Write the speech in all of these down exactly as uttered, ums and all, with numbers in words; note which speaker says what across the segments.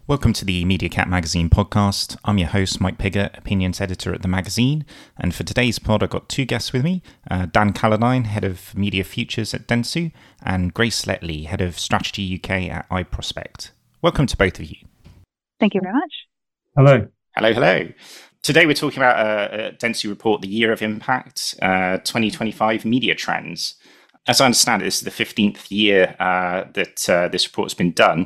Speaker 1: Welcome to the MediaCat Magazine podcast. I'm your host, Mike Piggott, opinions editor at the magazine. And for today's pod, I've got two guests with me, uh, Dan Calladine, head of media futures at Dentsu, and Grace Letley, head of strategy U K at iProspect. Welcome to both of you.
Speaker 2: Thank you very much.
Speaker 3: Hello.
Speaker 1: Hello, hello. Today we're talking about uh, a Dentsu report, The Year of Impact, uh, twenty twenty-five Media Trends. As I understand it, this is the fifteenth year uh, that uh, this report's been done.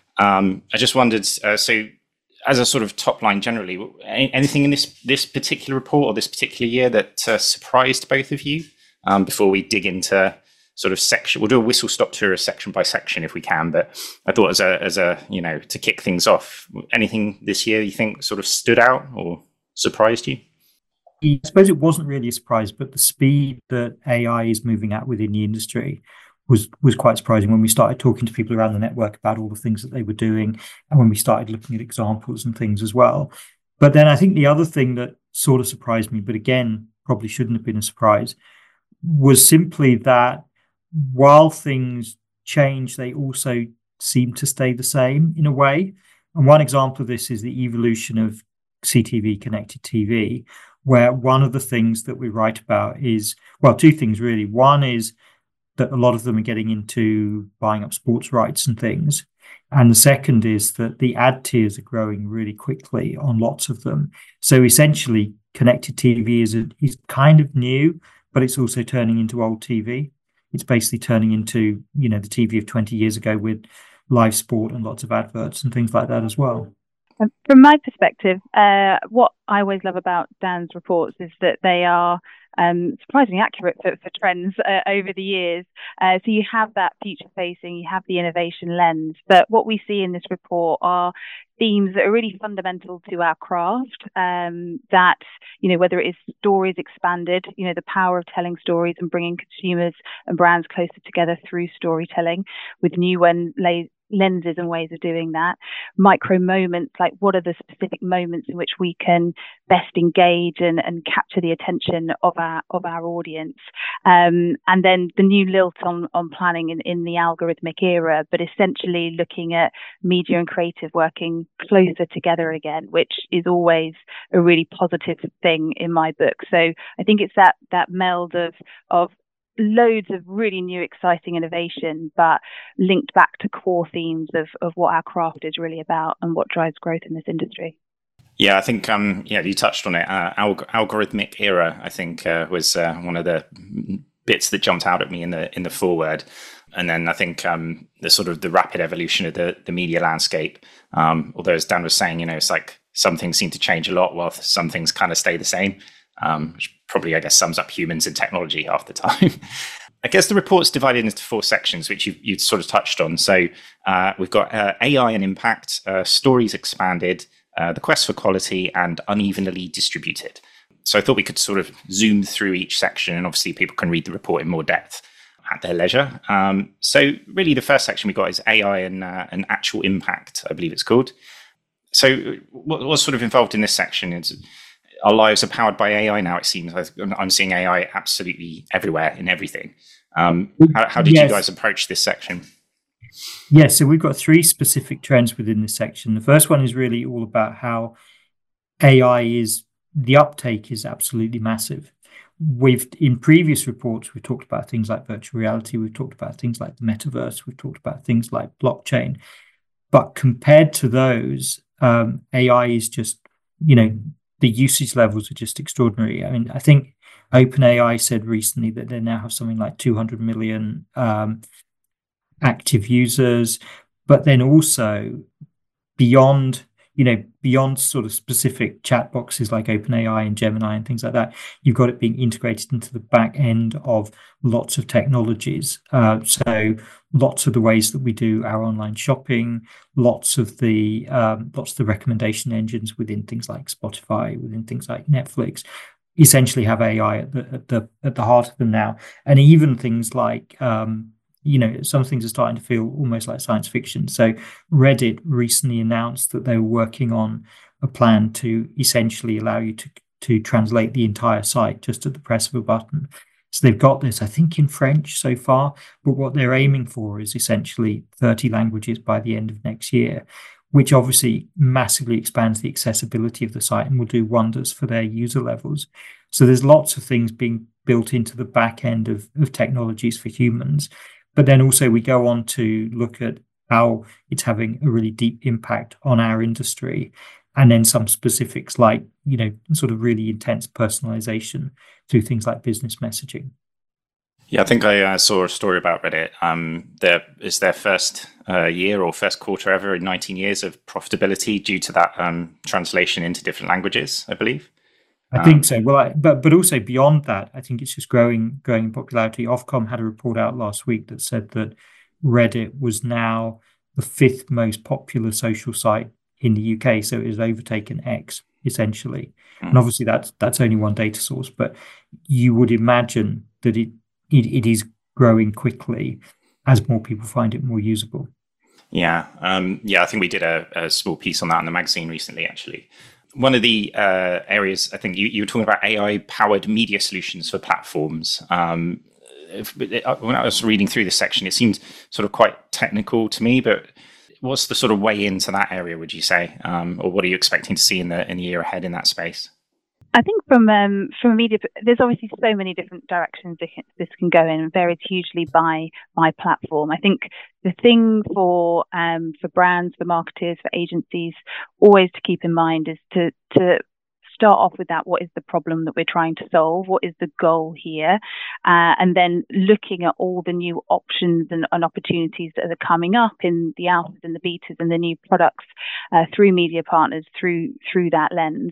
Speaker 1: Um, I just wondered, uh, so as a sort of top line generally, any, anything in this this particular report or this particular year that uh, surprised both of you? Um, before we dig into sort of section, we'll do a whistle stop tour of section by section if we can. But I thought as a as a you know to kick things off, anything this year you think sort of stood out or surprised you?
Speaker 3: I suppose it wasn't really a surprise, but the speed that A I is moving at within the industry was was quite surprising when we started talking to people around the network about all the things that they were doing, and when we started looking at examples and things as well. But then I think the other thing that sort of surprised me, but again, probably shouldn't have been a surprise, was simply that while things change, they also seem to stay the same in a way. And one example of this is the evolution of C T V, connected T V, where one of the things that we write about is, well, two things really. One is that a lot of them are getting into buying up sports rights and things. And the second is that the ad tiers are growing really quickly on lots of them. So essentially, connected T V is, a, is kind of new, but it's also turning into old T V. It's basically turning into, you know, the T V of twenty years ago with live sport and lots of adverts and things like that as well.
Speaker 2: Um, from my perspective, uh, what I always love about Dan's reports is that they are um, surprisingly accurate for, for trends uh, over the years. Uh, so you have that future facing, you have the innovation lens. But what we see in this report are themes that are really fundamental to our craft, um, that, you know, whether it is stories expanded, you know, the power of telling stories and bringing consumers and brands closer together through storytelling with new one lays lenses and ways of doing that. Micro moments, like what are the specific moments in which we can best engage and, and capture the attention of our of our audience, um, and then the new lilt on on planning in, in the algorithmic era, but essentially looking at media and creative working closer together again, which is always a really positive thing in my book. So I think it's that that meld of of loads of really new, exciting innovation, but linked back to core themes of, of what our craft is really about and what drives growth in this industry.
Speaker 1: Yeah, I think um, yeah, you touched on it. Uh, alg- algorithmic era, I think, uh, was uh, one of the bits that jumped out at me in the in the foreword. And then I think um, the sort of the rapid evolution of the, the media landscape. Um, although, as Dan was saying, you know, it's like some things seem to change a lot, while some things kind of stay the same. Um, which probably, I guess, sums up humans and technology half the time. I guess the report's divided into four sections, which you've, you've sort of touched on. So uh, we've got uh, A I and impact, uh, stories expanded, uh, the quest for quality, and unevenly distributed. So I thought we could sort of zoom through each section, and obviously people can read the report in more depth at their leisure. Um, so really the first section we got is A I and, uh, and actual impact, I believe it's called. So what, what's sort of involved in this section is our lives are powered by A I now, it seems. I'm seeing A I absolutely everywhere in everything. Um, how, how did yes. you guys approach this section?
Speaker 3: Yes, yeah, so we've got three specific trends within this section. The first one is really all about how A I is, the uptake is absolutely massive. We've, in previous reports, we've talked about things like virtual reality, we've talked about things like the metaverse, we've talked about things like blockchain. But compared to those, um, A I is just, you know, the usage levels are just extraordinary. I mean, I think OpenAI said recently that they now have something like two hundred million um, active users, but then also beyond, you know, beyond sort of specific chat boxes like OpenAI and Gemini and things like that, you've got it being integrated into the back end of lots of technologies. Uh, so lots of the ways that we do our online shopping, lots of the um, lots of the recommendation engines within things like Spotify, within things like Netflix, essentially have A I at the at the at the heart of them now, and even things like um, you know, some things are starting to feel almost like science fiction. So Reddit recently announced that they were working on a plan to essentially allow you to to translate the entire site just at the press of a button. So they've got this, I think, in French so far, but what they're aiming for is essentially thirty languages by the end of next year, which obviously massively expands the accessibility of the site and will do wonders for their user levels. So there's lots of things being built into the back end of, of technologies for humans. But then also we go on to look at how it's having a really deep impact on our industry. And then some specifics like, you know, sort of really intense personalization through things like business messaging.
Speaker 1: Yeah, I think I uh, saw a story about Reddit. Um, there is their first uh, year or first quarter ever in nineteen years of profitability due to that um, translation into different languages, I believe.
Speaker 3: I think so. Well, I, but but also beyond that, I think it's just growing growing in popularity. Ofcom had a report out last week that said that Reddit was now the fifth most popular social site in the U K, so it has overtaken X essentially. Mm. And obviously that's that's only one data source, but you would imagine that it it, it is growing quickly as more people find it more usable.
Speaker 1: Yeah, um, yeah. I think we did a, a small piece on that in the magazine recently, actually. One of the uh, areas, I think you, you were talking about A I-powered media solutions for platforms. Um, if, when I was reading through this section, it seemed sort of quite technical to me, but what's the sort of way into that area, would you say? Um, or what are you expecting to see in the in the year ahead in that space?
Speaker 2: I think from um, from a media, there's obviously so many different directions this can, this can go in, and varies hugely by by platform. I think the thing for um, for brands, for marketers, for agencies, always to keep in mind is to to start off with that. What is the problem that we're trying to solve? What is the goal here? Uh, and then looking at all the new options and, and opportunities that are coming up in the alphas and the betas and the new products uh, through media partners through through that lens.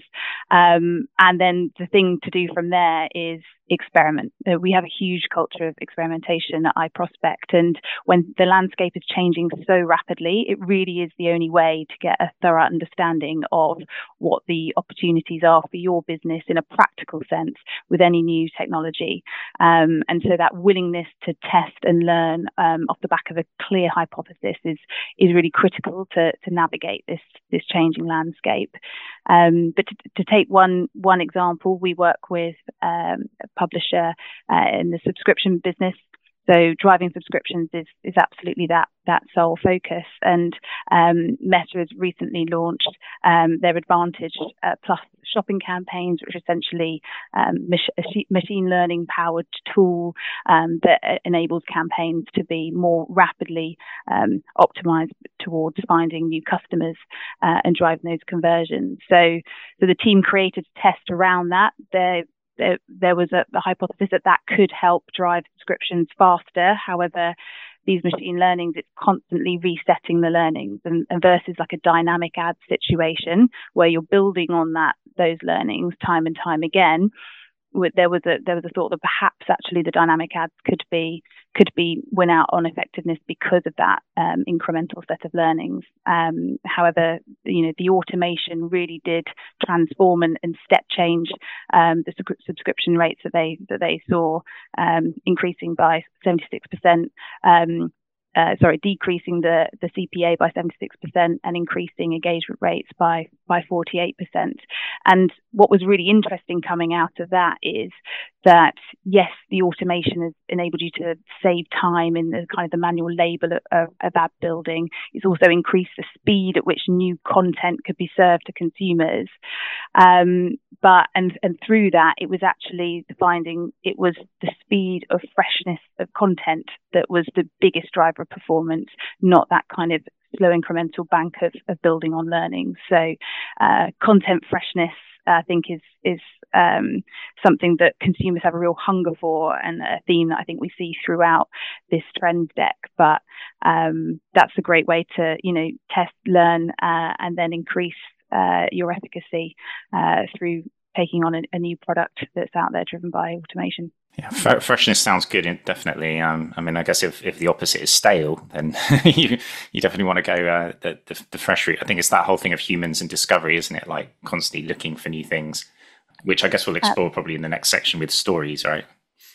Speaker 2: Um, and then the thing to do from there is experiment. Uh, we have a huge culture of experimentation at iProspect, and when the landscape is changing so rapidly, it really is the only way to get a thorough understanding of what the opportunities are for your business in a practical sense with any new technology. Um, and so that willingness to test and learn um, off the back of a clear hypothesis is is really critical to to navigate this this changing landscape. Um, but to, to take one one example, we work with um, a publisher uh, in the subscription business. So driving subscriptions is is absolutely that that sole focus. And um, Meta has recently launched um, their Advantage uh, Plus shopping campaigns, which are essentially um, mach- machine learning powered tool um, that enables campaigns to be more rapidly um, optimized towards finding new customers uh, and driving those conversions. So, so the team created a test around that. They There, there was a, a hypothesis that that could help drive subscriptions faster. However, these machine learnings, it's constantly resetting the learnings, and, and versus like a dynamic ad situation where you're building on that those learnings time and time again. There was a there was a thought that perhaps actually the dynamic ads could be could be win out on effectiveness because of that um, incremental set of learnings. Um, however, you know, the automation really did transform and, and step change um, the su- subscription rates that they that they saw um, increasing by seventy-six percent. Um, Uh, sorry, decreasing the, the C P A by seventy-six percent and increasing engagement rates by, by forty-eight percent. And what was really interesting coming out of that is that, yes, the automation has enabled you to save time in the kind of the manual labor of, of ad building. It's also increased the speed at which new content could be served to consumers. Um, but, and, and through that, it was actually the finding, it was the speed of freshness of content that was the biggest driver of performance, not that kind of slow incremental bank of, of building on learning. So uh, content freshness, I think, is is um, something that consumers have a real hunger for, and a theme that I think we see throughout this trend deck. But um, that's a great way to, you know, test, learn, uh, and then increase uh, your efficacy uh, through taking on a, a new product that's out there driven by automation.
Speaker 1: Yeah, f- freshness sounds good, definitely. Um, I mean, I guess if, if the opposite is stale, then you you definitely want to go uh, the, the the fresh route. I think it's that whole thing of humans and discovery, isn't it? Like constantly looking for new things, which I guess we'll explore uh, probably in the next section with stories, right?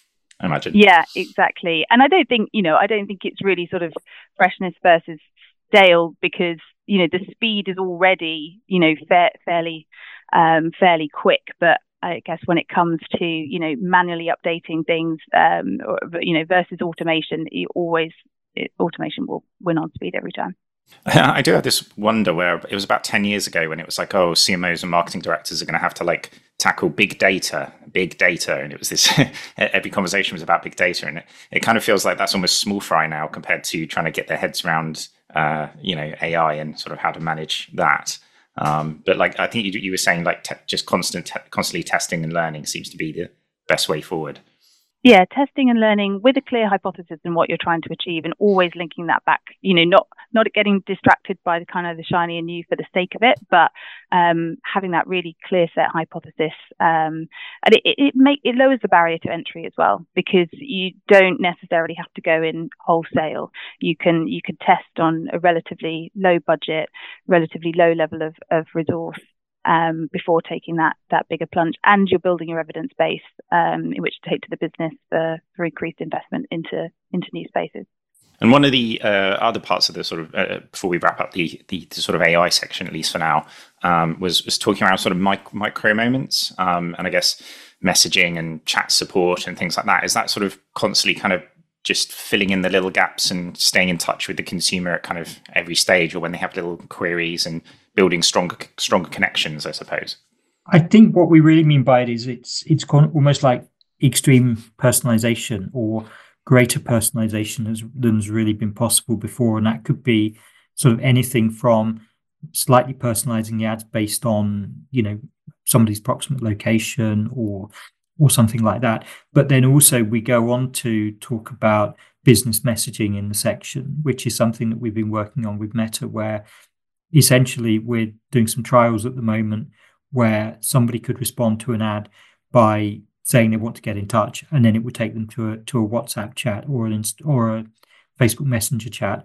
Speaker 1: I imagine.
Speaker 2: Yeah, exactly. And I don't think, you know, I don't think it's really sort of freshness versus stale, because, you know, the speed is already, you know, fa- fairly um, fairly quick, but I guess when it comes to, you know, manually updating things, um, or, you know, versus automation, you always it, automation will win on speed every time.
Speaker 1: I do have this wonder where it was about ten years ago when it was like, oh, C M Os and marketing directors are going to have to like tackle big data, big data. And it was this, every conversation was about big data. And it, it kind of feels like that's almost small fry now compared to trying to get their heads around, uh, you know, A I and sort of how to manage that. Um, but like, I think you, you were saying like te- just constant, te- constantly testing and learning seems to be the best way forward.
Speaker 2: Yeah, testing and learning with a clear hypothesis and what you're trying to achieve, and always linking that back. You know, not not getting distracted by the kind of the shiny and new for the sake of it, but um, having that really clear set hypothesis. Um, and it it make it lowers the barrier to entry as well, because you don't necessarily have to go in wholesale. You can you can test on a relatively low budget, relatively low level of of resource. Um, before taking that that bigger plunge, and you're building your evidence base um, in which to take to the business for, for increased investment into into new spaces.
Speaker 1: And one of the uh, other parts of the sort of uh, before we wrap up the, the the sort of A I section, at least for now, um, was was talking around sort of mic- micro moments, um, and I guess messaging and chat support and things like that. Is that sort of constantly kind of just filling in the little gaps and staying in touch with the consumer at kind of every stage, or when they have little queries, and building stronger stronger connections, I suppose?
Speaker 3: I think what we really mean by it is it's it's almost like extreme personalization or greater personalization has, than has really been possible before. And that could be sort of anything from slightly personalizing the ads based on, you know, somebody's proximate location or or something like that. But then also we go on to talk about business messaging in the section, which is something that we've been working on with Meta, where essentially we're doing some trials at the moment where somebody could respond to an ad by saying they want to get in touch, and then it would take them to a to a WhatsApp chat or an inst- or a Facebook Messenger chat,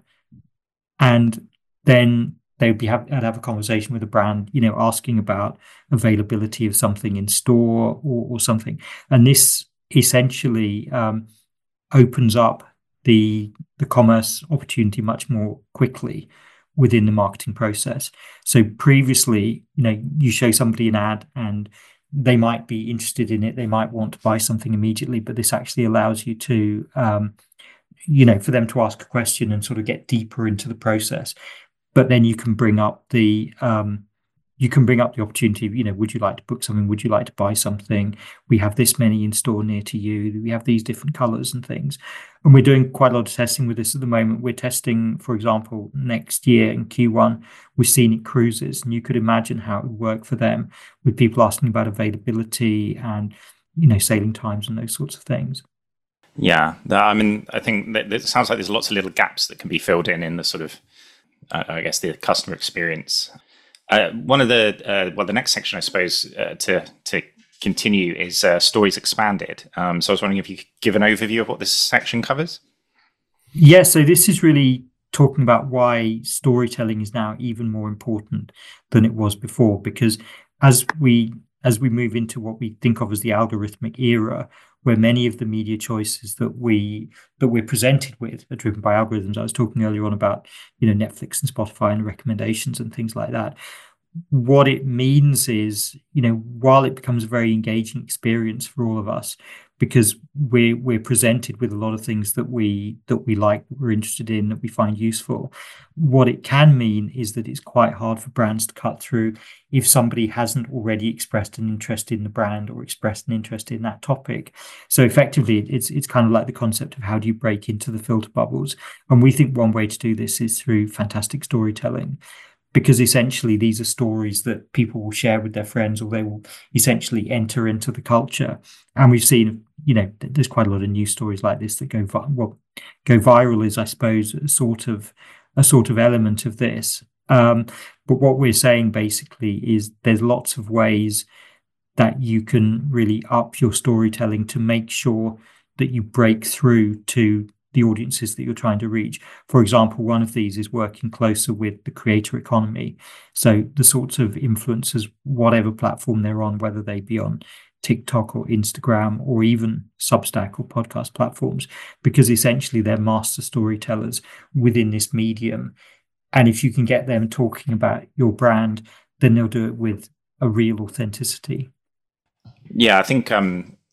Speaker 3: and then they would be have, have a conversation with a brand, you know, asking about availability of something in store or, or something, and this essentially um, opens up the the commerce opportunity much more quickly within the marketing process. So previously, you know, you show somebody an ad and they might be interested in it, they might want to buy something immediately, but this actually allows you to, um, you know, for them to ask a question and sort of get deeper into the process. But then you can bring up the um, you can bring up the opportunity of, you know, would you like to book something? Would you like to buy something? We have this many in store near to you. We have these different colors and things. And we're doing quite a lot of testing with this at the moment. We're testing, for example, next year in Q one, with scenic cruises. And you could imagine how it would work for them with people asking about availability and, you know, sailing times and those sorts of things.
Speaker 1: Yeah, I mean, I think that it sounds like there's lots of little gaps that can be filled in in the sort of, uh, I guess, the customer experience. Uh, one of the uh, well, the next section, I suppose, uh, to to continue is uh, stories expanded. Um, so I was wondering if you could give an overview of what this section covers.
Speaker 3: Yeah, so this is really talking about why storytelling is now even more important than it was before, because as we as we move into what we think of as the algorithmic era, where many of the media choices that we that we're presented with are driven by algorithms. I was talking earlier on about, you know, Netflix and Spotify and recommendations and things like that. What it means is, you know, while it becomes a very engaging experience for all of us, because we're we're presented with a lot of things that we that we like, that we're interested in, that we find useful, what it can mean is that it's quite hard for brands to cut through if somebody hasn't already expressed an interest in the brand or expressed an interest in that topic. So effectively, it's it's kind of like the concept of how do you break into the filter bubbles. And we think one way to do this is through fantastic storytelling, because essentially these are stories that people will share with their friends, or they will essentially enter into the culture. And we've seen, you know, there's quite a lot of news stories like this that go well, go viral is, I suppose, a sort of a sort of element of this. Um, but what we're saying basically is there's lots of ways that you can really up your storytelling to make sure that you break through to the audiences that you're trying to reach. For example, one of these is working closer with the creator economy. So the sorts of influencers, whatever platform they're on, whether they be on TikTok or Instagram or even Substack or podcast platforms, because essentially they're master storytellers within this medium. And if you can get them talking about your brand, then they'll do it with a real authenticity.
Speaker 1: Yeah, I think um,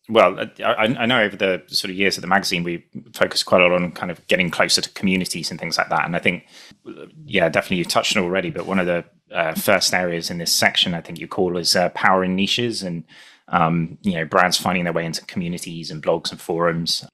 Speaker 1: well, I, I know over the sort of years of the magazine, we focused quite a lot on kind of getting closer to communities and things like that. And I think, yeah, definitely you touched on it already, but one of the uh, first areas in this section, I think you call is uh, power in niches and, um, you know, brands finding their way into communities and blogs and forums.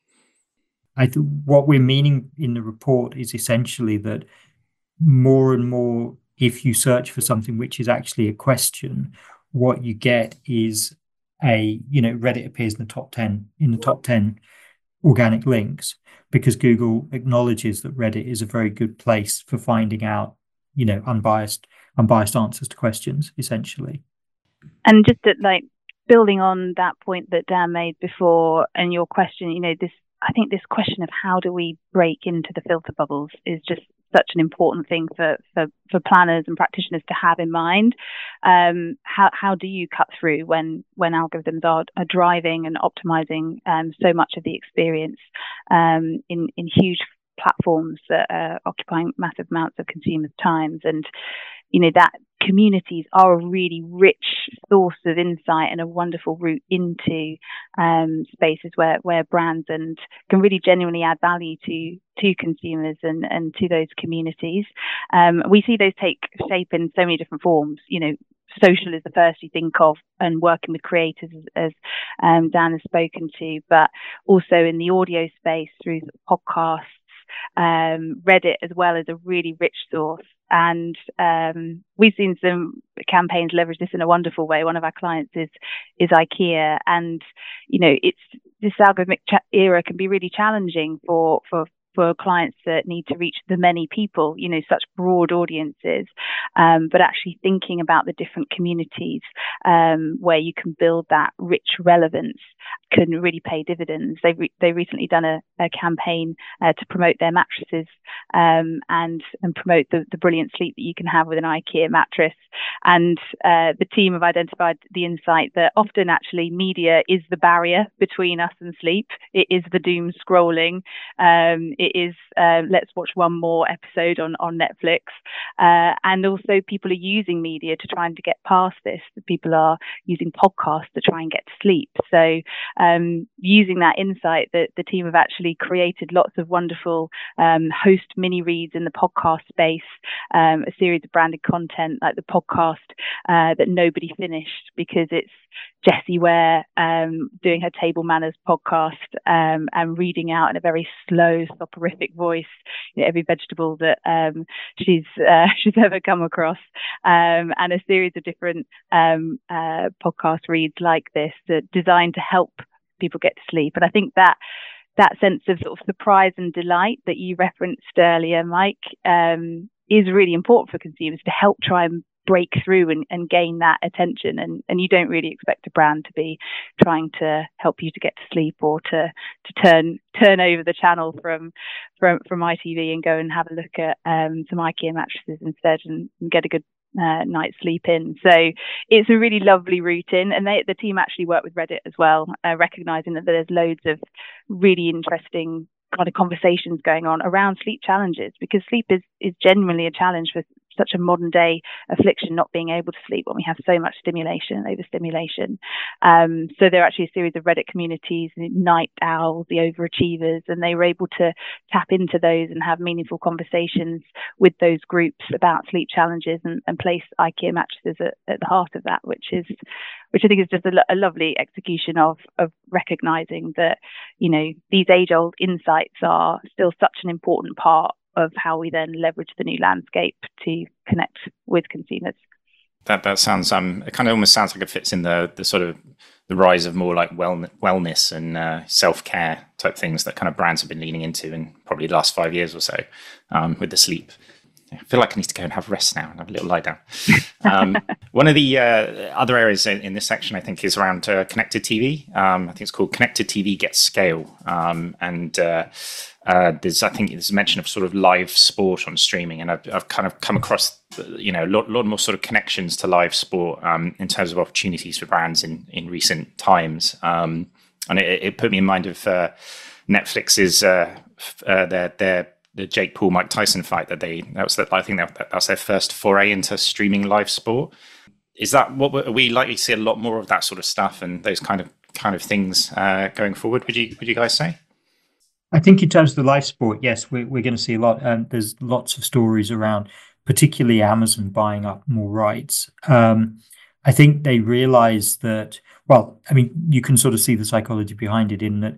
Speaker 3: I th- what we're meaning in the report is essentially that more and more, if you search for something which is actually a question, what you get is a, you know, Reddit appears in the top ten, in the top ten organic links, because Google acknowledges that Reddit is a very good place for finding out, you know, unbiased, unbiased answers to questions, essentially.
Speaker 2: And just to, like, building on that point that Dan made before and your question, you know, this, I think this question of how do we break into the filter bubbles is just such an important thing for, for, for planners and practitioners to have in mind. Um, how how do you cut through when when algorithms are, are driving and optimizing um, so much of the experience um, in in huge platforms that are occupying massive amounts of consumers' times? And you know that communities are a really rich source of insight and a wonderful route into um, spaces where, where brands and can really genuinely add value to to consumers and, and to those communities. Um, we see those take shape in so many different forms. You know, social is the first you think of, and working with creators, as, as um, Dan has spoken to, but also in the audio space through podcasts. Um, Reddit as well is a really rich source, and um, we've seen some campaigns leverage this in a wonderful way. One of our clients is is IKEA, and you know, it's this algorithmic cha- era can be really challenging for for for clients that need to reach the many people, you know, such broad audiences, um, but actually thinking about the different communities um, where you can build that rich relevance can really pay dividends. They've re- they recently done a, a campaign uh, to promote their mattresses um, and and promote the, the brilliant sleep that you can have with an IKEA mattress. And uh, the team have identified the insight that often actually media is the barrier between us and sleep. It is the doom scrolling. Um, it is uh, let's watch one more episode on on Netflix. Uh, and also people are using media to try and to get past this. People are using podcasts to try and get to sleep. So um, using that insight, that the team have actually created lots of wonderful um, host mini reads in the podcast space, um, a series of branded content like the podcast uh, that nobody finished, because it's Jessie Ware um, doing her Table Manners podcast um, and reading out in a very slow, soporific voice, you know, every vegetable that um, she's uh, she's ever come across, um, and a series of different um, uh, podcast reads like this that designed to help people get to sleep. And I think that that sense of sort of surprise and delight that you referenced earlier, Mike, um, is really important for consumers to help try and break through and, and gain that attention. And, and you don't really expect a brand to be trying to help you to get to sleep or to to turn turn over the channel from from from I T V and go and have a look at um, some IKEA mattresses instead and, and get a good uh, night's sleep in. So it's a really lovely route in, and they, the team actually work with Reddit as well, uh, recognizing that there's loads of really interesting kind of conversations going on around sleep challenges, because sleep is is genuinely a challenge for such a modern day affliction, not being able to sleep when we have so much stimulation and overstimulation. Um, so there are actually a series of Reddit communities, night owls, the overachievers, and they were able to tap into those and have meaningful conversations with those groups about sleep challenges, and, and place IKEA mattresses at, at the heart of that, which is which I think is just a, a lovely execution of of recognizing that, you know, these age-old insights are still such an important part of how we then leverage the new landscape to connect with consumers.
Speaker 1: That that sounds um it kind of almost sounds like it fits in the the sort of the rise of more like well, wellness and uh, self-care type things that kind of brands have been leaning into in probably the last five years or so, um, with the sleep. I feel like I need to go and have rest now and have a little lie down. Um, one of the uh, other areas in, in this section, I think, is around uh, connected T V. Um, I think it's called Connected T V Gets Scale. Um, and uh, uh, there's, I think there's a mention of sort of live sport on streaming. And I've, I've kind of come across, you know, a lot, lot more sort of connections to live sport um, in terms of opportunities for brands in, in recent times. Um, and it, it put me in mind of uh, Netflix's, uh, uh, their, their, the Jake Paul Mike Tyson fight that they that was that I think that that's their first foray into streaming live sport. Is that what are we likely to see a lot more of that sort of stuff and those kind of kind of things uh, going forward, would you would you guys say?
Speaker 3: I think in terms of the live sport, yes, we're, we're going to see a lot. Um, there's lots of stories around, particularly Amazon buying up more rights. Um, I think they realize that, well, I mean, you can sort of see the psychology behind it in that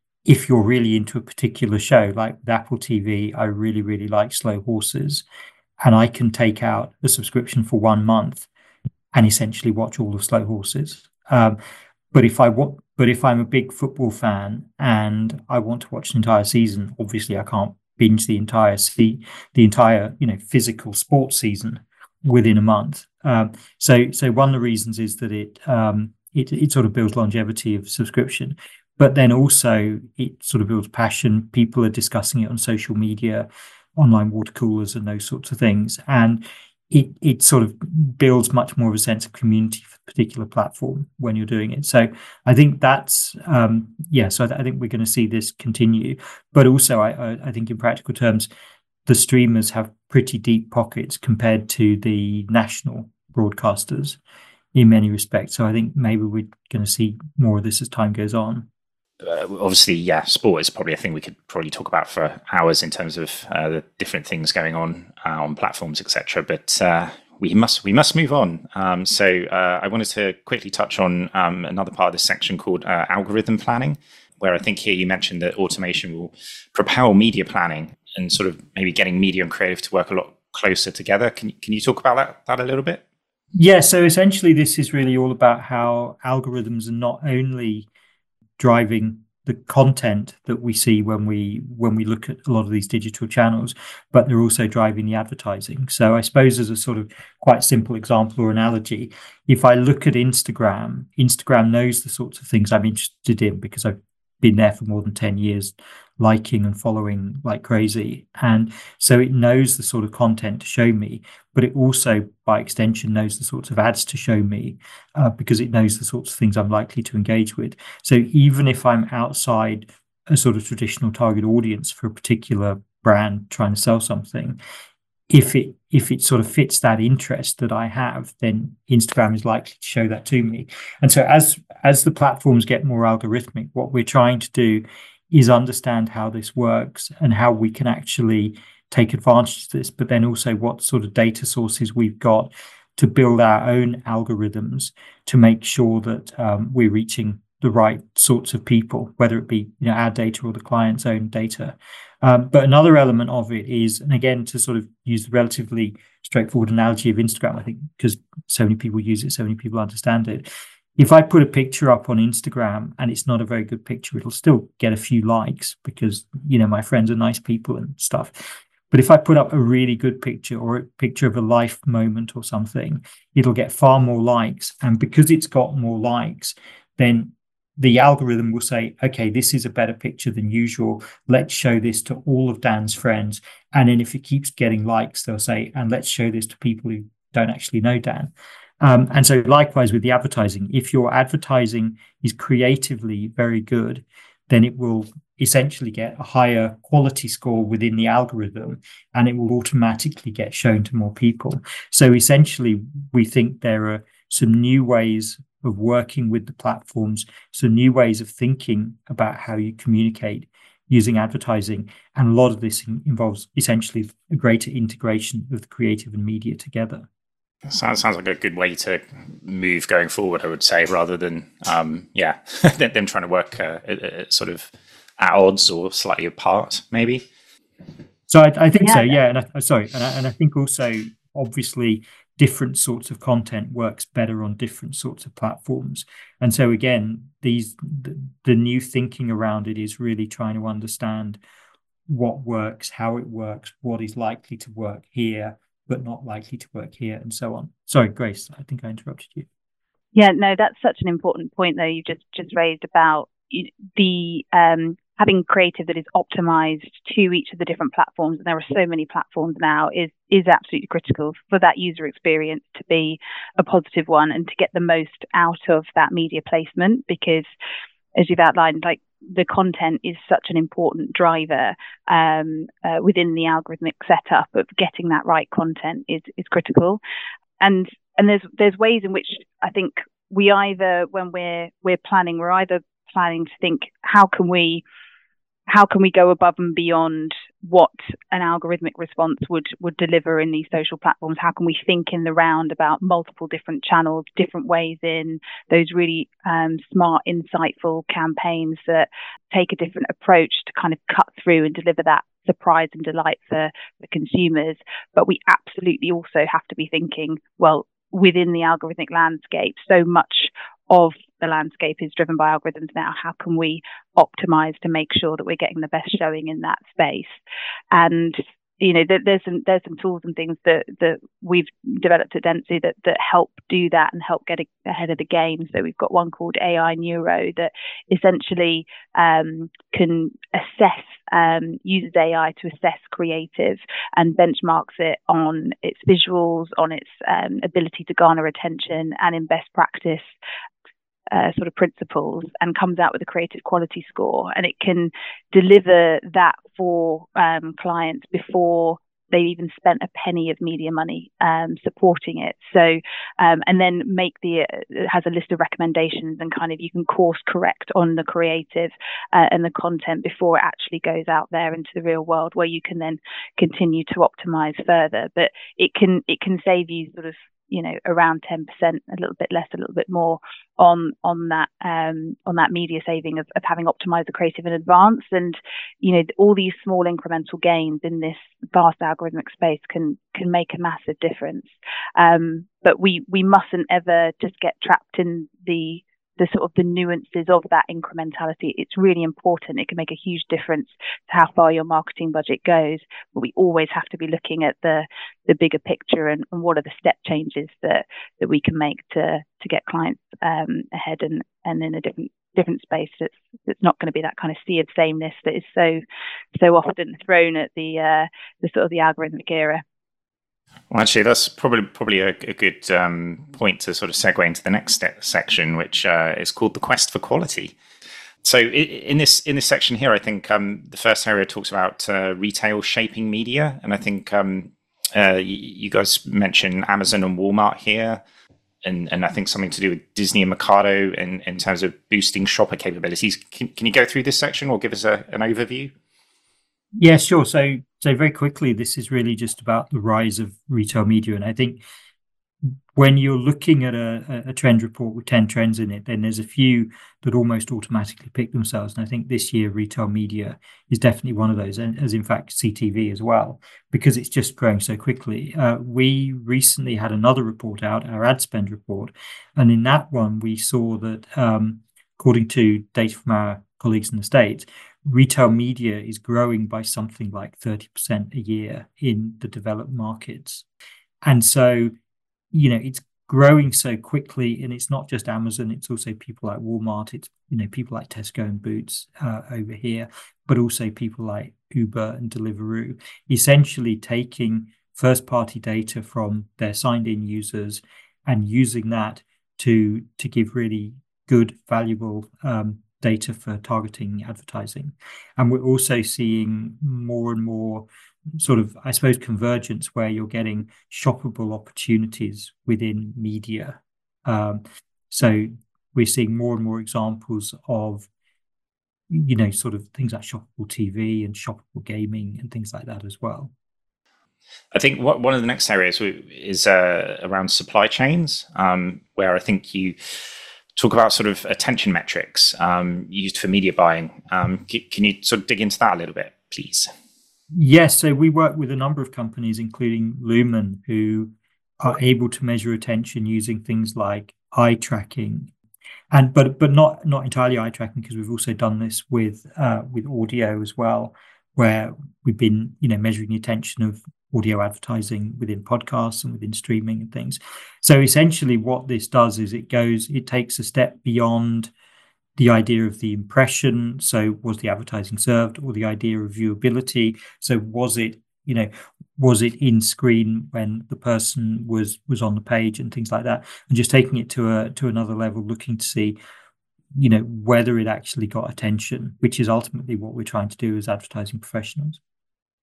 Speaker 3: if you're really into a particular show, like with Apple T V, I really, really like Slow Horses, and I can take out a subscription for one month and essentially watch all of Slow Horses. Um, but if I want, but if I'm a big football fan and I want to watch an entire season, obviously I can't binge the entire see the entire you know physical sports season within a month. Um, so so one of the reasons is that it um, it it sort of builds longevity of subscription, but then also it sort of builds passion. People are discussing it on social media, online water coolers, and those sorts of things, and it it sort of builds much more of a sense of community for the particular platform when you're doing it. So I think that's um yeah so I, th- I think we're going to see this continue, but also I, I I think in practical terms the streamers have pretty deep pockets compared to the national broadcasters in many respects. So I think maybe we're going to see more of this as time goes on.
Speaker 1: Uh, obviously, yeah, sport is probably a thing we could probably talk about for hours in terms of uh, the different things going on uh, on platforms, et cetera. But uh, we must we must move on. Um, so uh, I wanted to quickly touch on um, another part of this section called uh, algorithm planning, where I think here you mentioned that automation will propel media planning and sort of maybe getting media and creative to work a lot closer together. Can can you talk about that that a little bit?
Speaker 3: Yeah. So essentially, this is really all about how algorithms are not only driving the content that we see when we when we look at a lot of these digital channels, but they're also driving the advertising. So I suppose as a sort of quite simple example or analogy, if I look at Instagram, Instagram knows the sorts of things I'm interested in because I've been there for more than ten years, liking and following like crazy. And so it knows the sort of content to show me, but it also, by extension, knows the sorts of ads to show me uh, because it knows the sorts of things I'm likely to engage with. So even if I'm outside a sort of traditional target audience for a particular brand trying to sell something, if it if it sort of fits that interest that I have, then Instagram is likely to show that to me. And so as as the platforms get more algorithmic, what we're trying to do is understand how this works and how we can actually take advantage of this, but then also what sort of data sources we've got to build our own algorithms to make sure that um, we're reaching the right sorts of people, whether it be you know our data or the client's own data. Um, but another element of it is, and again, to sort of use the relatively straightforward analogy of Instagram, I think because so many people use it, so many people understand it. If I put a picture up on Instagram and it's not a very good picture, it'll still get a few likes because, you know, my friends are nice people and stuff. But if I put up a really good picture or a picture of a life moment or something, it'll get far more likes. And because it's got more likes, then the algorithm will say, okay, this is a better picture than usual. Let's show this to all of Dan's friends. And then if it keeps getting likes, they'll say, and let's show this to people who don't actually know Dan. Um, and so likewise with the advertising, if your advertising is creatively very good, then it will essentially get a higher quality score within the algorithm and it will automatically get shown to more people. So essentially, we think there are some new ways of working with the platforms, some new ways of thinking about how you communicate using advertising. And a lot of this involves essentially a greater integration of the creative and media together.
Speaker 1: Sounds sounds like a good way to move going forward, I would say, rather than um, yeah, them trying to work uh, at, at sort of at odds or slightly apart, maybe.
Speaker 3: So I, I think yeah. so, yeah. And I, sorry, and I, and I think also obviously different sorts of content works better on different sorts of platforms. And so again, these the, the new thinking around it is really trying to understand what works, how it works, what is likely to work here, but not likely to work here, and so on. Sorry, Grace, I think I interrupted you.
Speaker 2: Yeah, no, that's such an important point, though, you just just raised about the um, having creative that is optimized to each of the different platforms, and there are so many platforms now, is is absolutely critical for that user experience to be a positive one and to get the most out of that media placement, because as you've outlined, like the content is such an important driver um, uh, within the algorithmic setup of getting that right content is is critical. And and there's there's ways in which I think we either, when we're we're planning, we're either planning to think, how can we how can we go above and beyond what an algorithmic response would would deliver in these social platforms? How can we think in the round about multiple different channels, different ways in, those really um, smart, insightful campaigns that take a different approach to kind of cut through and deliver that surprise and delight for the consumers? But we absolutely also have to be thinking, well, within the algorithmic landscape, so much of the landscape is driven by algorithms now. How can we optimize to make sure that we're getting the best showing in that space? And you know, there's some there's some tools and things that that we've developed at Dentsu that that help do that and help get ahead of the game. So we've got one called A I Neuro that essentially um, can assess um, uses A I to assess creative and benchmarks it on its visuals, on its um, ability to garner attention, and in best practice Uh, sort of principles, and comes out with a creative quality score, and it can deliver that for um, clients before they even spent a penny of media money um, supporting it. So, um, and then make the, uh, it has a list of recommendations, and kind of you can course correct on the creative uh, and the content before it actually goes out there into the real world, where you can then continue to optimize further. But it can it can save you sort of, you know, around ten percent, a little bit less, a little bit more on on that um, on that media saving of, of having optimized the creative in advance. And you know, all these small incremental gains in this vast algorithmic space can can make a massive difference. Um, but we we mustn't ever just get trapped in the the sort of the nuances of that incrementality. It's really important. It can make a huge difference to how far your marketing budget goes, but we always have to be looking at the the bigger picture, and, and what are the step changes that that we can make to to get clients um, ahead and and in a different different space that's that's not going to be that kind of sea of sameness that is so so often thrown at the uh, the sort of the algorithmic era.
Speaker 1: Well, actually, that's probably probably a, a good um, point to sort of segue into the next step, section, which uh, is called the quest for quality. So, in this in this section here, I think um, the first area talks about uh, retail shaping media, and I think um, uh, you, you guys mentioned Amazon and Walmart here, and and I think something to do with Disney and Mercado in, in terms of boosting shopper capabilities. Can, can you go through this section or give us a, an overview?
Speaker 3: Yeah, sure. So, so very quickly, this is really just about the rise of retail media. And I think when you're looking at a, a trend report with ten trends in it, then there's a few that almost automatically pick themselves. And I think this year, retail media is definitely one of those, as in fact, C T V as well, because it's just growing so quickly. Uh, we recently had another report out, our ad spend report. And in that one, we saw that, um, according to data from our colleagues in the States, retail media is growing by something like thirty percent a year in the developed markets. And so, you know, it's growing so quickly, and it's not just Amazon, it's also people like Walmart, it's, you know, people like Tesco and Boots uh, over here, but also people like Uber and Deliveroo, essentially taking first-party data from their signed-in users and using that to, to give really good, valuable um, data for targeting advertising. And we're also seeing more and more sort of, I suppose, convergence where you're getting shoppable opportunities within media. Um, so we're seeing more and more examples of, you know, sort of things like shoppable T V and shoppable gaming and things like that as well.
Speaker 1: I think what, one of the next areas is uh, around supply chains, um, where I think you talk about sort of attention metrics um, used for media buying. Um, can, can you sort of dig into that a little bit, please?
Speaker 3: Yes, so we work with a number of companies, including Lumen, who are able to measure attention using things like eye tracking, and but but not not entirely eye tracking, because we've also done this with uh, with audio as well, where we've been, you know, measuring the attention of audio advertising within podcasts and within streaming and things. So essentially what this does is it goes, it takes a step beyond the idea of the impression. So was the advertising served, or the idea of viewability? So was it, you know, was it in screen when the person was was on the page and things like that? And just taking it to a to another level, looking to see, you know, whether it actually got attention, which is ultimately what we're trying to do as advertising professionals.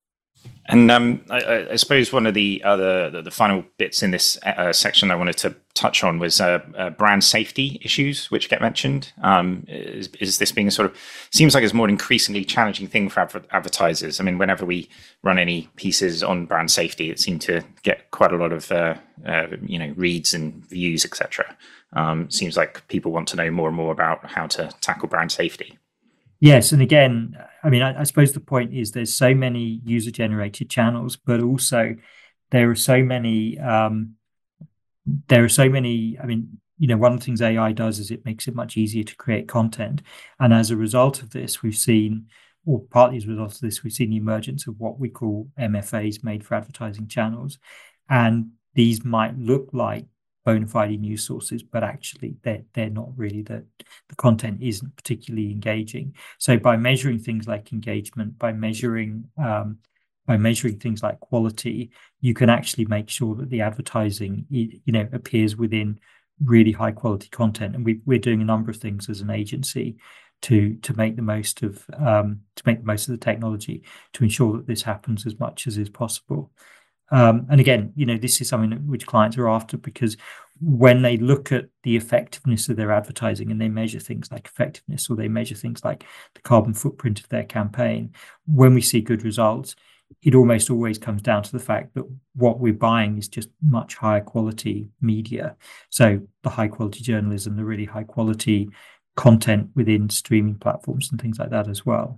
Speaker 1: And um, I, I suppose one of the other the, the final bits in this uh, section I wanted to touch on was uh, uh, brand safety issues, which get mentioned. Um, is, is this being a sort of, seems like it's a more increasingly challenging thing for adver- advertisers. I mean, whenever we run any pieces on brand safety, it seemed to get quite a lot of, uh, uh, you know, reads and views, et cetera. Um, seems like people want to know more and more about how to tackle brand safety.
Speaker 3: Yes, and again, I mean, I, I suppose the point is there's so many user-generated channels, but also there are so many um, there are so many, I mean, you know, one of the things A I does is it makes it much easier to create content. And as a result of this, we've seen, or partly as a result of this, we've seen the emergence of what we call M F As, made for advertising channels. And these might look like bona fide news sources, but actually they're, they're not really, the, the content isn't particularly engaging. So by measuring things like engagement, by measuring um, by measuring things like quality, you can actually make sure that the advertising, you know, appears within really high quality content. And we, we're doing a number of things as an agency to to make the most of um, to make the most of the technology to ensure that this happens as much as is possible. Um, and again, you know, this is something that, which clients are after, because when they look at the effectiveness of their advertising and they measure things like effectiveness, or they measure things like the carbon footprint of their campaign, when we see good results, it almost always comes down to the fact that what we're buying is just much higher quality media. So the high quality journalism, the really high quality content within streaming platforms and things like that as well.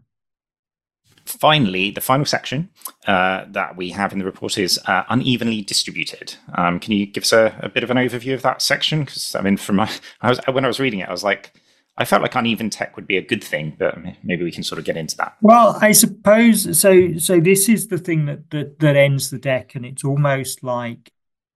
Speaker 1: Finally, the final section uh, that we have in the report is uh, unevenly distributed. Um, can you give us a, a bit of an overview of that section? Because I mean, from my, I was when I was reading it, I was like, I felt like uneven tech would be a good thing, but maybe we can sort of get into that.
Speaker 3: Well, I suppose so. So this is the thing that that, that ends the deck, and it's almost like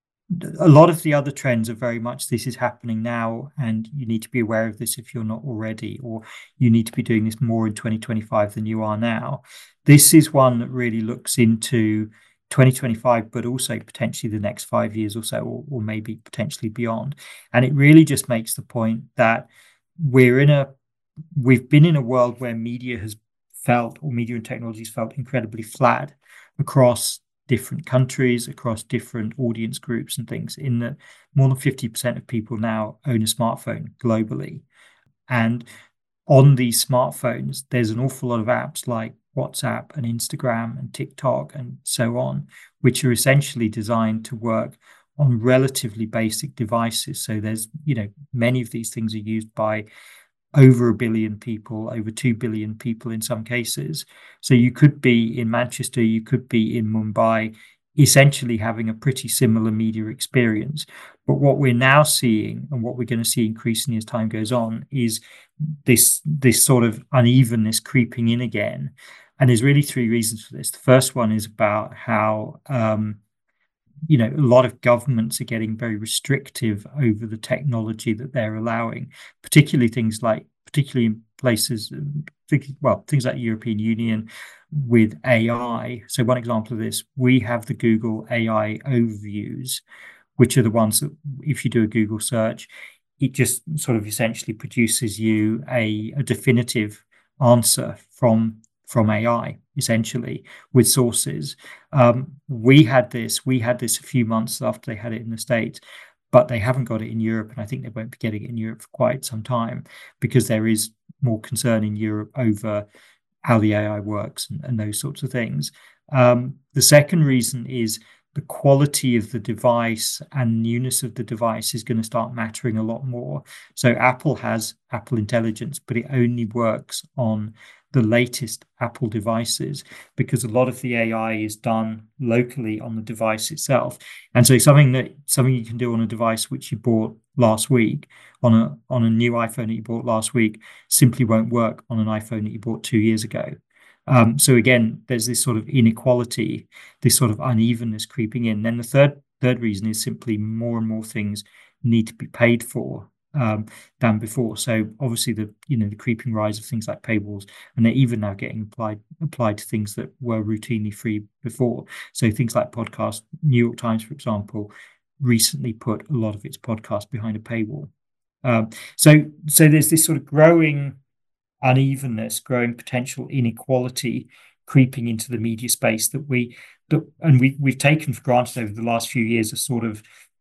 Speaker 3: a lot of the other trends are very much this is happening now, and you need to be aware of this if you're not already, or you need to be doing this more in twenty twenty-five than you are now. This is one that really looks into twenty twenty-five, but also potentially the next five years or so, or, or maybe potentially beyond. And it really just makes the point that we're in a, we've been in a world where media has felt, or media and technologies felt incredibly flat across different countries, across different audience groups and things, in that more than fifty percent of people now own a smartphone globally. And on these smartphones, there's an awful lot of apps like WhatsApp and Instagram and TikTok and so on, which are essentially designed to work on relatively basic devices. So there's, you know, many of these things are used by over a billion people, over two billion people in some cases. So you could be in Manchester, you could be in Mumbai, essentially having a pretty similar media experience. But what we're now seeing, and what we're going to see increasingly as time goes on, is this, this sort of unevenness creeping in again. And there's really three reasons for this. The first one is about how um, you know, a lot of governments are getting very restrictive over the technology that they're allowing, particularly things like, particularly in places, well, things like the European Union with A I. So one example of this, we have the Google A I overviews, which are the ones that if you do a Google search, it just sort of essentially produces you a, a definitive answer from from A I, essentially, with sources. Um, we had this, we had this a few months after they had it in the States, but they haven't got it in Europe, and I think they won't be getting it in Europe for quite some time, because there is more concern in Europe over how the A I works and, and those sorts of things. Um, the second reason is the quality of the device and newness of the device is going to start mattering a lot more. So Apple has Apple Intelligence, but it only works on the latest Apple devices, because a lot of the A I is done locally on the device itself. And so something that something you can do on a device which you bought last week, on a on a new iPhone that you bought last week, simply won't work on an iPhone that you bought two years ago. Um, so again, there's this sort of inequality, this sort of unevenness creeping in. Then the third third reason is simply more and more things need to be paid for um, than before. So obviously the you know the creeping rise of things like paywalls, and they're even now getting applied applied to things that were routinely free before. So things like podcasts. New York Times, for example, recently put a lot of its podcasts behind a paywall. Um, so so there's this sort of growing unevenness, growing potential inequality creeping into the media space that we that and we we've taken for granted over the last few years as sort of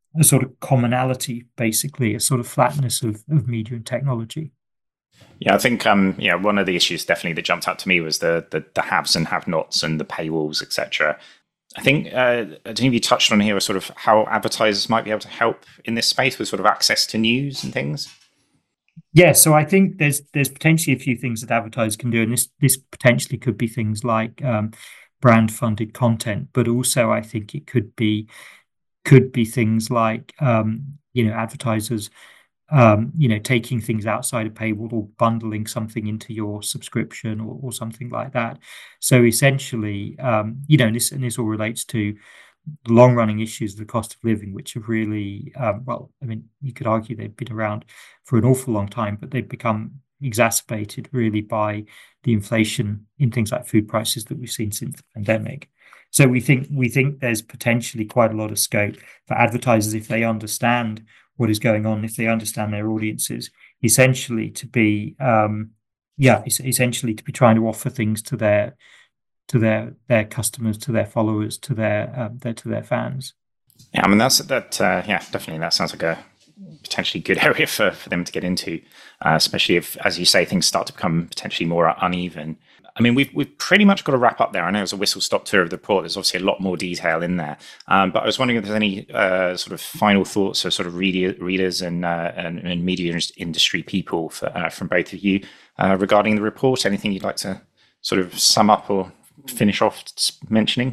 Speaker 3: a sort of commonality, basically, a sort of flatness of, of media and technology.
Speaker 1: Yeah, I think um, yeah, one of the issues definitely that jumped out to me was the the, the haves and have-nots and the paywalls, et cetera. I think uh, I don't know if you touched on here sort of how advertisers might be able to help in this space with sort of access to news and things.
Speaker 3: Yeah, so I think there's there's potentially a few things that advertisers can do, and this this potentially could be things like um, brand funded content, but also I think it could be could be things like um, you know advertisers um, you know taking things outside a paywall or bundling something into your subscription or, or something like that. So essentially, um, you know, and this and this all relates to long running issues of the cost of living, which have really, um, well, I mean, you could argue they've been around for an awful long time, but they've become exacerbated really by the inflation in things like food prices that we've seen since the pandemic. So we think we think there's potentially quite a lot of scope for advertisers, if they understand what is going on, if they understand their audiences, essentially to be, um, yeah, essentially to be trying to offer things to their to their their customers, to their followers, to their um, their to their fans.
Speaker 1: Yeah, I mean that's that. Uh, yeah, definitely that sounds like a potentially good area for, for them to get into, uh, especially if, as you say, things start to become potentially more uneven. I mean, we've we've pretty much got to wrap up there. I know it was a whistle-stop tour of the report. There's obviously a lot more detail in there, um, but I was wondering if there's any uh, sort of final thoughts or sort of reader, readers and, uh, and and media industry people for, uh, from both of you uh, regarding the report. Anything you'd like to sort of sum up or finish off mentioning?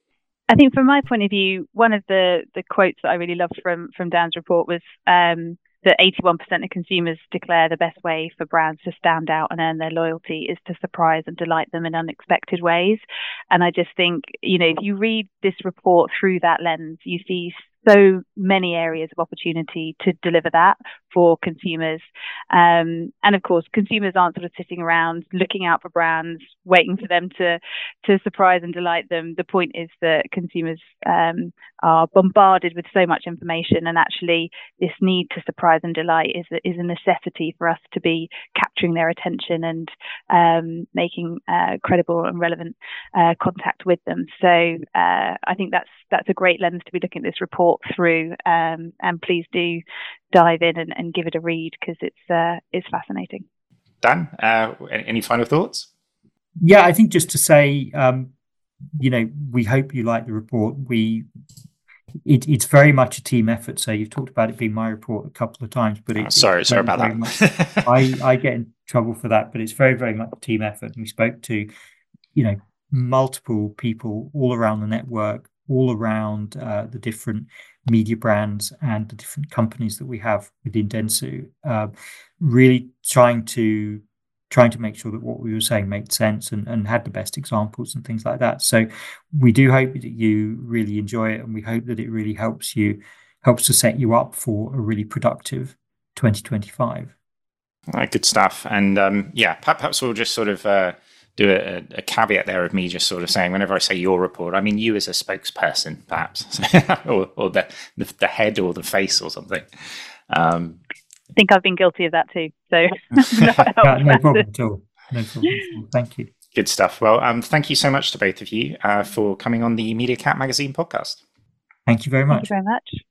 Speaker 2: I think from my point of view, one of the the quotes that I really loved from from Dan's report was um, that eighty-one percent of consumers declare the best way for brands to stand out and earn their loyalty is to surprise and delight them in unexpected ways. And I just think, you know, if you read this report through that lens, you see so many areas of opportunity to deliver that for consumers. Um, and of course, consumers aren't sort of sitting around looking out for brands, waiting for them to to surprise and delight them. The point is that consumers um, are bombarded with so much information, and actually this need to surprise and delight is, is a necessity for us to be capturing their attention and um, making uh, credible and relevant uh, contact with them. So uh, I think that's that's a great lens to be looking at this report through, um, and please do dive in and, and give it a read because it's uh, it's fascinating.
Speaker 1: Dan, uh, any final thoughts?
Speaker 3: Yeah, I think just to say, um, you know, we hope you like the report. We it, it's very much a team effort. So you've talked about it being my report a couple of times, but it,
Speaker 1: oh, sorry,
Speaker 3: it's
Speaker 1: sorry
Speaker 3: very,
Speaker 1: about
Speaker 3: very
Speaker 1: that.
Speaker 3: much, I I get in trouble for that, but it's very very much a team effort. And we spoke to, you know, multiple people all around the network, all around uh, the different media brands and the different companies that we have within Dentsu, uh, really trying to trying to make sure that what we were saying made sense and, and had the best examples and things like that. So we do hope that you really enjoy it, and we hope that it really helps you helps to set you up for a really productive twenty twenty-five.
Speaker 1: All right, good stuff. And um, yeah, perhaps we'll just sort of uh, do a, a caveat there of me just sort of saying, whenever I say your report, I mean you as a spokesperson, perhaps, or, or the, the the head or the face or something. Um,
Speaker 2: I think I've been guilty of that too. So
Speaker 3: no, no problem at all. No problem at all. Thank you.
Speaker 1: Good stuff. Well, um, thank you so much to both of you uh, for coming on the Media Cat Magazine podcast.
Speaker 3: Thank you very much.
Speaker 2: Thank you very much.